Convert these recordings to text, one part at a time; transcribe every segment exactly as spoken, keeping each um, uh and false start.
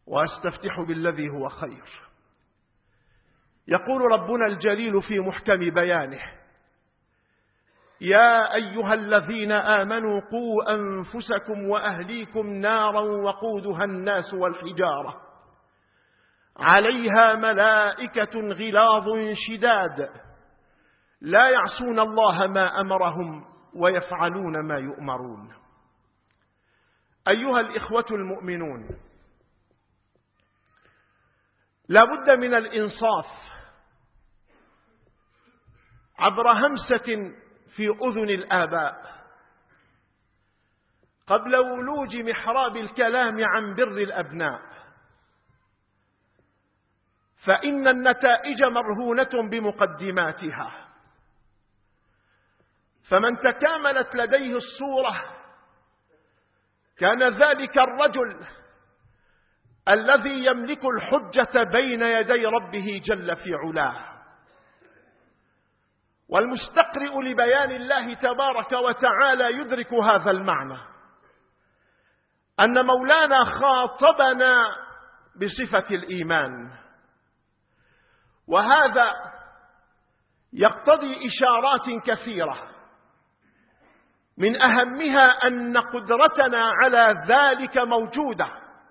وأستفتح بالذي هو خير. يقول ربنا الجليل في محكم بيانه: يا أيها الذين آمنوا قوا أنفسكم وأهليكم نارا وقودها الناس والحجارة عليها ملائكة غلاظ شداد لا يعصون الله ما أمرهم ويفعلون ما يؤمرون. أيها الإخوة المؤمنون، لا بد من الإنصاف عبر همسة في أذن الآباء قبل ولوج محراب الكلام عن بر الأبناء، فإن النتائج مرهونة بمقدماتها. فمن تكاملت لديه الصورة كان ذلك الرجل الذي يملك الحجة بين يدي ربه جل في علاه. والمستقرئ لبيان الله تبارك وتعالى يدرك هذا المعنى، أن مولانا خاطبنا بصفة الإيمان، وهذا يقتضي إشارات كثيرة، من أهمها أن قدرتنا على ذلك موجودة،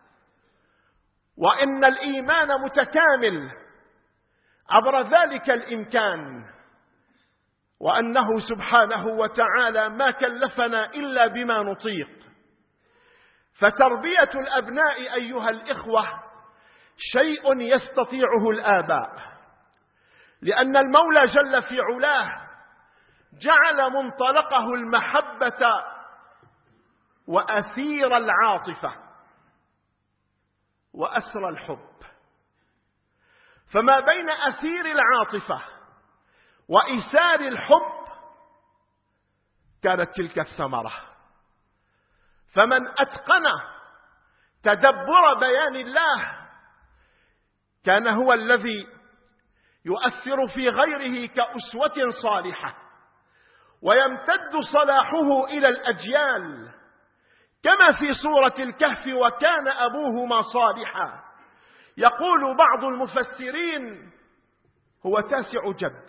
وإن الإيمان متكامل عبر ذلك الإمكان، وأنه سبحانه وتعالى ما كلفنا إلا بما نطيق. فتربية الأبناء أيها الإخوة شيء يستطيعه الآباء، لأن المولى جل في علاه جعل منطلقه المحبة وأثير العاطفة وأسر الحب، فما بين أثير العاطفة وإيسار الحب كانت تلك الثمرة. فمن أتقن تدبر بيان الله كان هو الذي يؤثر في غيره كأسوة صالحة، ويمتد صلاحه إلى الأجيال، كما في سورة الكهف: وكان أبوهما صالحا. يقول بعض المفسرين هو تاسع جد.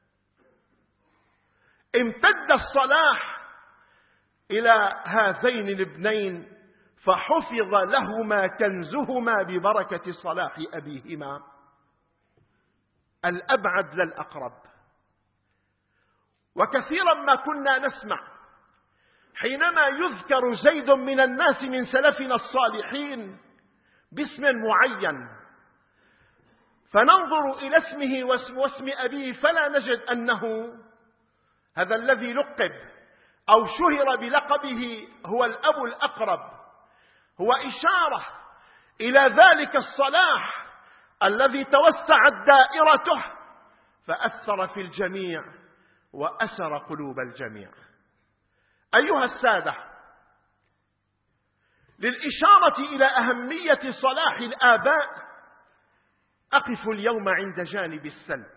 امتد الصلاح إلى هذين الابنين فحفظ لهما كنزهما ببركة صلاح أبيهما. الأبعد للأقرب. وكثيرا ما كنا نسمع حينما يذكر زيد من الناس من سلفنا الصالحين باسم معين، فننظر إلى اسمه واسم أبيه فلا نجد أنه هذا الذي لقب أو شهر بلقبه هو الأب الأقرب. هو إشارة إلى ذلك الصلاح الذي توسعت دائرته فأثر في الجميع وأسر قلوب الجميع. أيها السادة، للإشارة إلى أهمية صلاح الآباء أقف اليوم عند جانب السلب.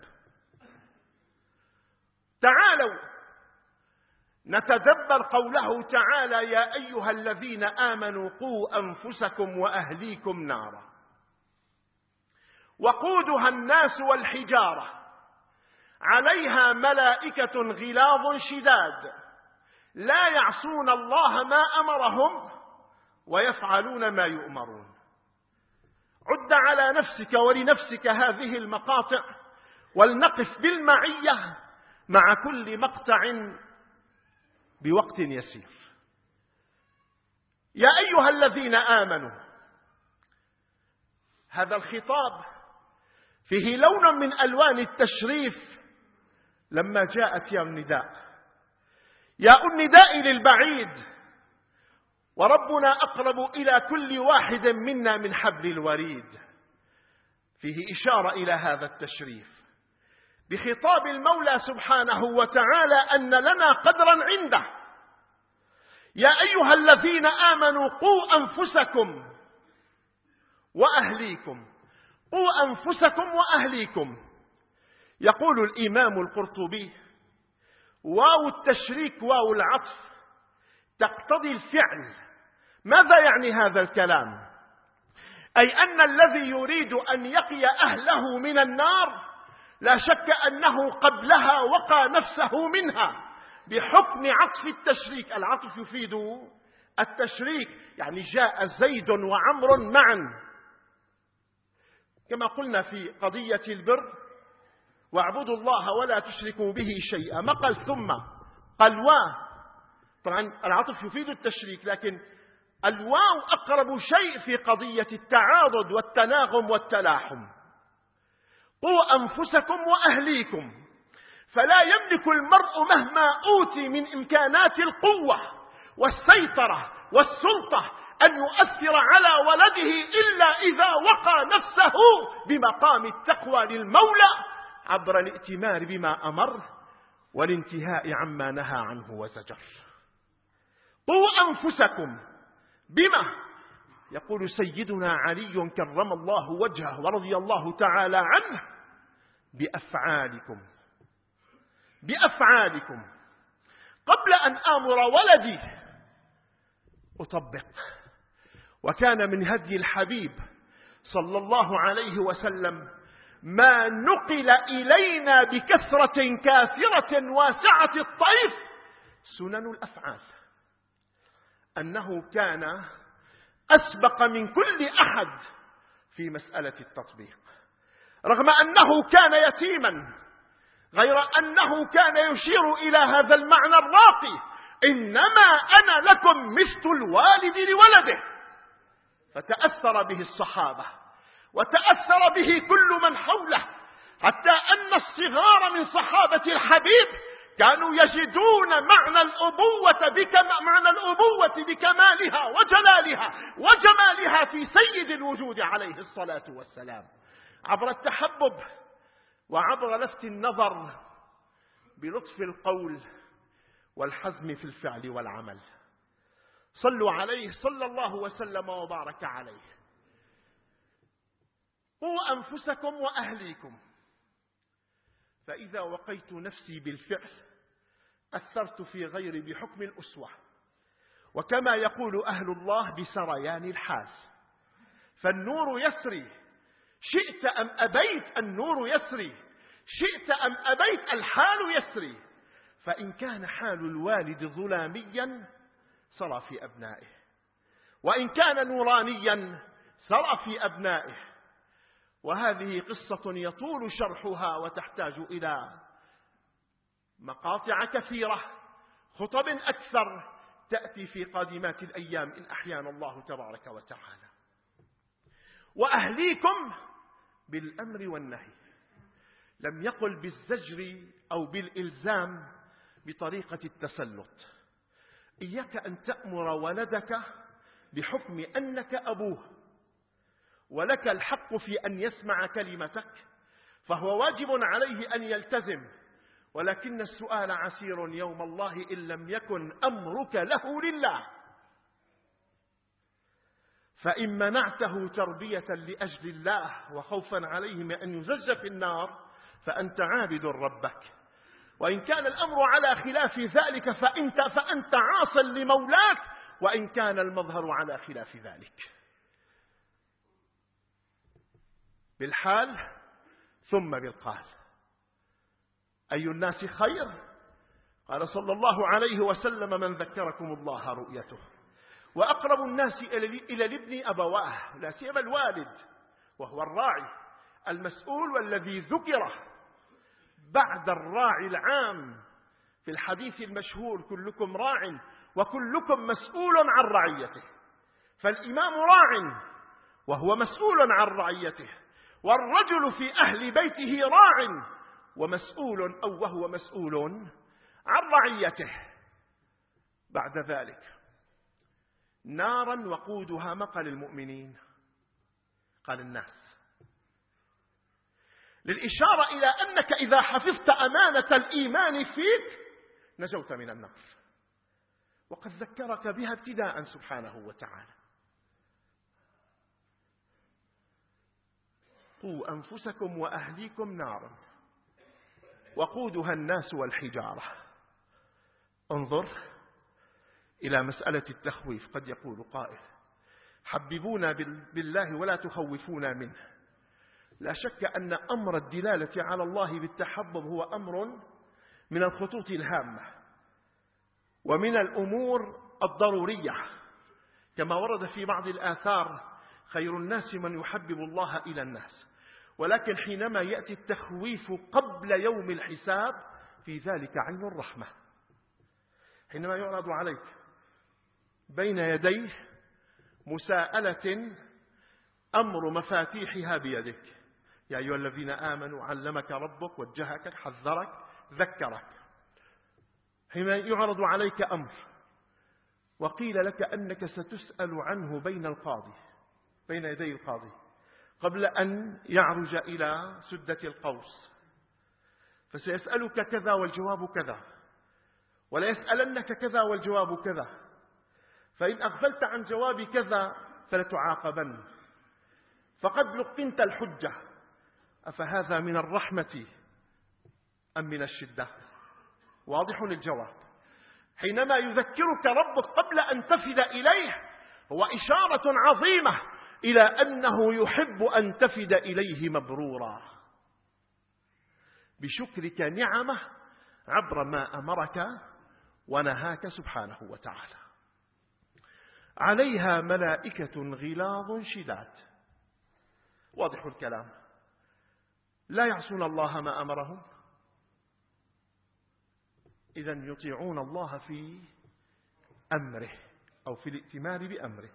تعالوا نتدبر قوله تعالى: يا أيها الذين آمنوا قوا أنفسكم وأهليكم نارا وقودها الناس والحجارة عليها ملائكة غلاظ شداد لا يعصون الله ما أمرهم ويفعلون ما يؤمرون. عد على نفسك ولنفسك هذه المقاطع، ولنقف بالمعية مع كل مقطع بوقت يسير. يا أيها الذين آمنوا، هذا الخطاب فيه لون من ألوان التشريف لما جاءت يا النداء، يا النداء للبعيد، وربنا أقرب إلى كل واحد منا من حبل الوريد. فيه إشارة إلى هذا التشريف بخطاب المولى سبحانه وتعالى أن لنا قدرا عنده. يا أيها الذين آمنوا قوا أنفسكم وأهليكم، قوا أنفسكم وأهليكم. يقول الإمام القرطبي: واو التشريك واو العطف تقتضي الفعل. ماذا يعني هذا الكلام؟ أي أن الذي يريد أن يقي أهله من النار لا شك أنه قبلها وقى نفسه منها بحكم عطف التشريك. العطف يفيد التشريك، يعني جاء زيد وعمر معا، كما قلنا في قضية البر: واعبدوا الله ولا تشركوا به شيئا. ما قال ثم، قال وا. طبعا العطف يفيد التشريك، لكن الواو أقرب شيء في قضية التعاضد والتناغم والتلاحم. قوا أنفسكم وأهليكم. فلا يملك المرء مهما أوتي من إمكانات القوة والسيطرة والسلطة أن يؤثر على ولده إلا إذا وقى نفسه بمقام التقوى للمولى عبر الائتمار بما أمر والانتهاء عما نهى عنه وزجر. قوا أنفسكم بما؟ يقول سيدنا علي كرم الله وجهه ورضي الله تعالى عنه: بأفعالكم. بأفعالكم. قبل أن آمر ولدي أطبق. وكان من هدي الحبيب صلى الله عليه وسلم ما نقل إلينا بكثرة كاثرة واسعة الطيف سنن الأفعال، أنه كان أسبق من كل أحد في مسألة التطبيق، رغم أنه كان يتيما، غير أنه كان يشير إلى هذا المعنى الراقي: إنما أنا لكم مثل الوالد لولده. فتأثر به الصحابة وتأثر به كل من حوله، حتى أن الصغار من صحابة الحبيب كانوا يجدون معنى الأبوة بكم... معنى الأبوة بكمالها وجلالها وجمالها في سيد الوجود عليه الصلاة والسلام، عبر التحبب وعبر لفت النظر بلطف القول والحزم في الفعل والعمل. صلوا عليه صلى الله وسلم وبارك عليه. قوا أنفسكم وأهليكم. فإذا وقيت نفسي بالفعل أثرت في غيري بحكم الأسوة، وكما يقول أهل الله: بسريان الحال. فالنور يسري، شئت أم أبيت النور يسري، شئت أم أبيت الحال يسري. فإن كان حال الوالد ظلاميا سرى في أبنائه، وإن كان نورانيا سرى في أبنائه. وهذه قصة يطول شرحها وتحتاج إلى مقاطع كثيرة، خطب أكثر تأتي في قادمات الأيام إن أحيانا الله تبارك وتعالى. وأهليكم بالأمر والنهي، لم يقل بالزجر أو بالإلزام بطريقة التسلط. إياك أن تأمر ولدك بحكم أنك أبوه ولك الحق في أن يسمع كلمتك، فهو واجب عليه أن يلتزم، ولكن السؤال عسير يوم الله إن لم يكن أمرك له لله. فإن منعته تربية لأجل الله وخوفا عليه من أن يزج في النار فأنت عابد ربك، وإن كان الأمر على خلاف ذلك فأنت, فأنت عاص لمولاك، وإن كان المظهر على خلاف ذلك. بالحال ثم بالقال. أي الناس خير؟ قال صلى الله عليه وسلم: من ذكركم الله رؤيته. وأقرب الناس إلى الابن أبواه، لا سيما الوالد، وهو الراعي المسؤول والذي ذكره بعد الراعي العام في الحديث المشهور: كلكم راع وكلكم مسؤول عن رعيته. فالإمام راع وهو مسؤول عن رعيته، والرجل في أهل بيته راع ومسؤول أو وهو مسؤول عن رعيته. بعد ذلك: نارا وقودها ما قال المؤمنين؟ قال الناس، للإشارة إلى أنك إذا حفظت أمانة الإيمان فيك نجوت من النار، وقد ذكرك بها ابتداء سبحانه وتعالى. قوا أنفسكم وأهليكم نارا وقودها الناس والحجارة. انظر إلى مسألة التخويف. قد يقول قائل: حببونا بالله ولا تخوفونا منه. لا شك أن أمر الدلالة على الله بالتحبب هو أمر من الخطوط الهامة ومن الأمور الضرورية، كما ورد في بعض الآثار: خير الناس من يحبب الله إلى الناس. ولكن حينما يأتي التخويف قبل يوم الحساب في ذلك عين الرحمة. حينما يعرض عليك بين يديه مساءلة أمر مفاتيحها بيدك: يا أيها الذين آمنوا علمك ربك وجهك حذرك ذكرك. حينما يعرض عليك أمر وقيل لك أنك ستسأل عنه بين القاضي بين يدي القاضي قبل أن يعرج إلى سدة القوس، فسيسألك كذا والجواب كذا، ولا يسألنك كذا والجواب كذا، فإن أغفلت عن جواب كذا فلتعاقبن، فقد لقنت الحجة. أفهذا من الرحمة أم من الشدة؟ واضح الجواب. حينما يذكرك ربك قبل أن تفد إليه هو إشارة عظيمة إلى أنه يحب أن تفد إليه مبرورا بشكرك نعمه عبر ما أمرك ونهاك سبحانه وتعالى. عليها ملائكة غلاظ شداد. واضح الكلام. لا يعصون الله ما أمرهم، إذن يطيعون الله في أمره أو في الائتمار بأمره.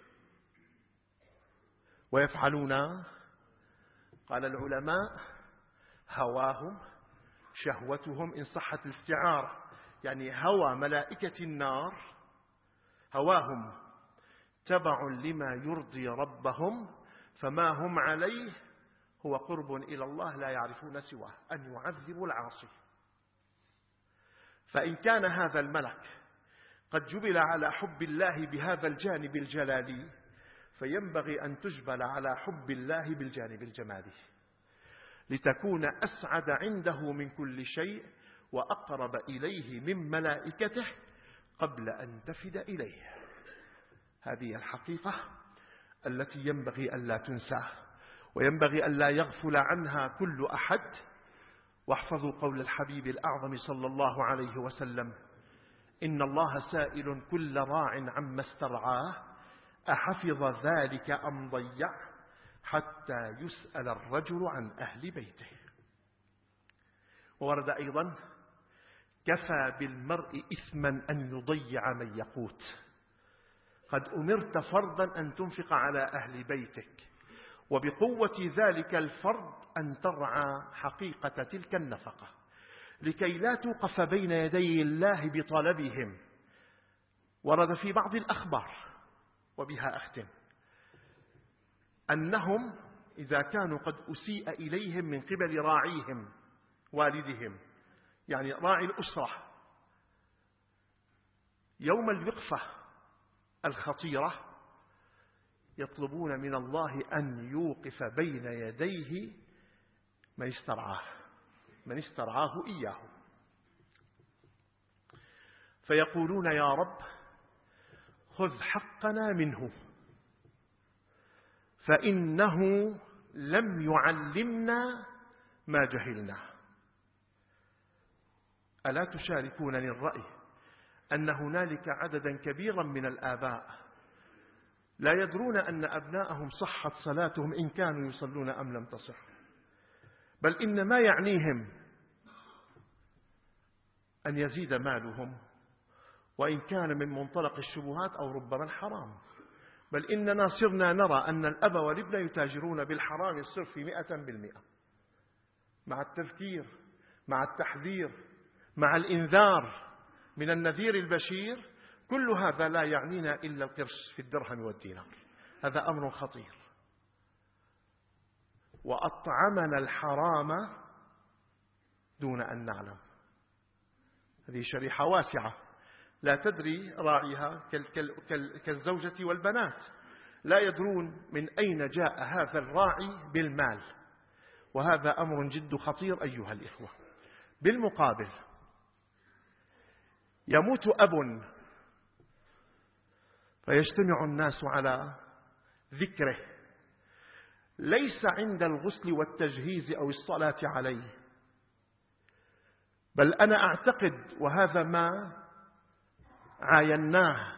ويفعلون، قال العلماء، هواهم شهوتهم إن صحت الاستعارة، يعني هوى ملائكة النار هواهم تبع لما يرضي ربهم، فما هم عليه هو قرب إلى الله لا يعرفون سواه، أن يعذبوا العاصي. فإن كان هذا الملك قد جبل على حب الله بهذا الجانب الجلالي، فينبغي أن تجبل على حب الله بالجانب الجمالي، لتكون أسعد عنده من كل شيء وأقرب إليه من ملائكته قبل أن تفد إليه. هذه الحقيقة التي ينبغي ألا تنسى، وينبغي ألا يغفل عنها كل أحد. واحفظوا قول الحبيب الأعظم صلى الله عليه وسلم: إن الله سائل كل راع عما استرعاه أحفظ ذلك أم ضيع، حتى يسأل الرجل عن أهل بيته. وورد أيضا: كفى بالمرء إثما أن يضيع من يقوت. قد أمرت فرضا أن تنفق على أهل بيتك، وبقوة ذلك الفرض أن ترعى حقيقة تلك النفقة، لكي لا توقف بين يدي الله بطلبهم. ورد في بعض الأخبار، وبها أختم، أنهم إذا كانوا قد أسيء إليهم من قبل راعيهم والدهم، يعني راعي الأسرة، يوم الوقفة الخطيرة يطلبون من الله أن يوقف بين يديه من استرعاه من استرعاه إياه، فيقولون: يا رب خذ حقنا منه، فإنه لم يعلمنا ما جهلنا. ألا تشاركونني الرأي أن هنالك عددا كبيرا من الآباء لا يدرون أن أبناءهم صحت صلاتهم إن كانوا يصلون أم لم تصح، بل إن ما يعنيهم أن يزيد مالهم، وإن كان من منطلق الشبهات أو ربما الحرام، بل إننا صرنا نرى أن الأب والابن يتاجرون بالحرام الصرف مئة بالمئة، مع التذكير، مع التحذير، مع الإنذار من النذير البشير. كل هذا لا يعنينا إلا القرش في الدرهم والدينار. هذا أمر خطير. وأطعمنا الحرام دون أن نعلم. هذه شريحة واسعة لا تدري راعيها كالزوجة والبنات، لا يدرون من أين جاء هذا الراعي بالمال، وهذا أمر جد خطير أيها الإخوة. بالمقابل يموت أب فيجتمع الناس على ذكره ليس عند الغسل والتجهيز أو الصلاة عليه، بل أنا أعتقد وهذا ما عايناه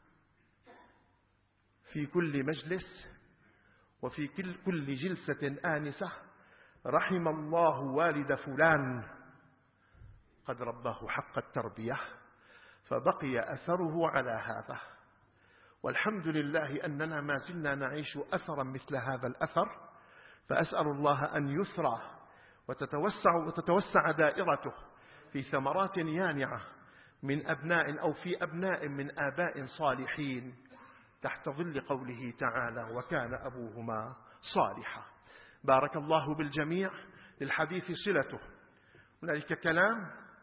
في كل مجلس وفي كل كل جلسة آنسة، رحم الله والد فلان قد رباه حق التربية فبقي أثره على هذا، والحمد لله أننا ما زلنا نعيش أثرا مثل هذا الأثر. فأسأل الله أن يثرى وتتوسع, وتتوسع دائرته في ثمرات يانعة من أبناء أو في أبناء من آباء صالحين تحت ظل قوله تعالى وكان أبوهما صالحا. بارك الله بالجميع. للحديث صلته. هنالك كلام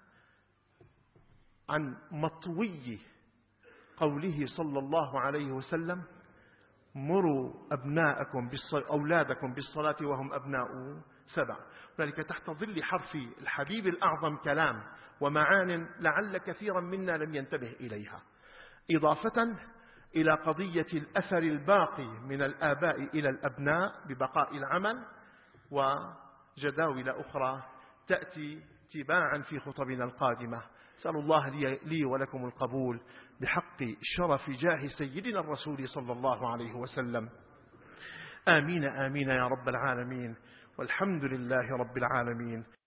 عن مطوي قوله صلى الله عليه وسلم مروا أبناءكم بالصلاة أولادكم بالصلاة وهم أبناء سبع. ذلك تحت ظل حرف الحبيب الأعظم كلام ومعان لعل كثيرا منا لم ينتبه إليها، إضافة إلى قضية الأثر الباقي من الآباء إلى الأبناء ببقاء العمل، وجداول أخرى تأتي تباعا في خطبنا القادمة. أسأل الله لي, لي ولكم القبول بحق شرف جاه سيدنا الرسول صلى الله عليه وسلم. آمين آمين يا رب العالمين، والحمد لله رب العالمين.